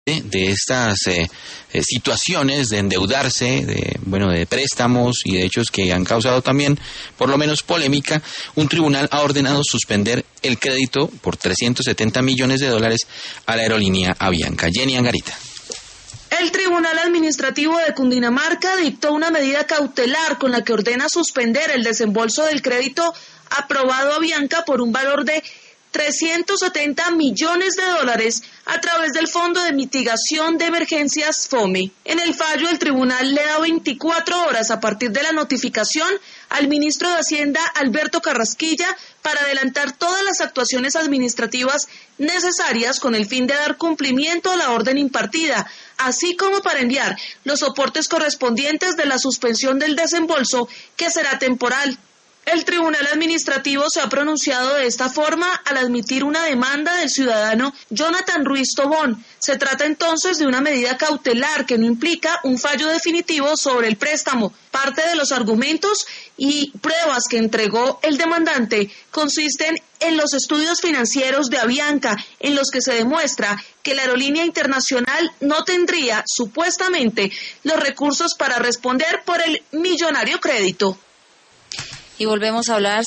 de estas situaciones de endeudarse, de préstamos y de hechos que han causado también, por lo menos, polémica. Un tribunal ha ordenado suspender el crédito por $370 millones a la aerolínea Avianca. Jenny Angarita. El Tribunal Administrativo de Cundinamarca dictó una medida cautelar con la que ordena suspender el desembolso del crédito aprobado a Avianca por un valor de $370 millones a través del Fondo de Mitigación de Emergencias FOME. En el fallo, el tribunal le da 24 horas a partir de la notificación al ministro de Hacienda, Alberto Carrasquilla, para adelantar todas las actuaciones administrativas necesarias con el fin de dar cumplimiento a la orden impartida, así como para enviar los soportes correspondientes de la suspensión del desembolso, que será temporal. El Tribunal Administrativo se ha pronunciado de esta forma al admitir una demanda del ciudadano Jonathan Ruiz Tobón. Se trata entonces de una medida cautelar que no implica un fallo definitivo sobre el préstamo. Parte de los argumentos y pruebas que entregó el demandante consisten en los estudios financieros de Avianca, en los que se demuestra que la aerolínea internacional no tendría, supuestamente, los recursos para responder por el millonario crédito. Y volvemos a hablar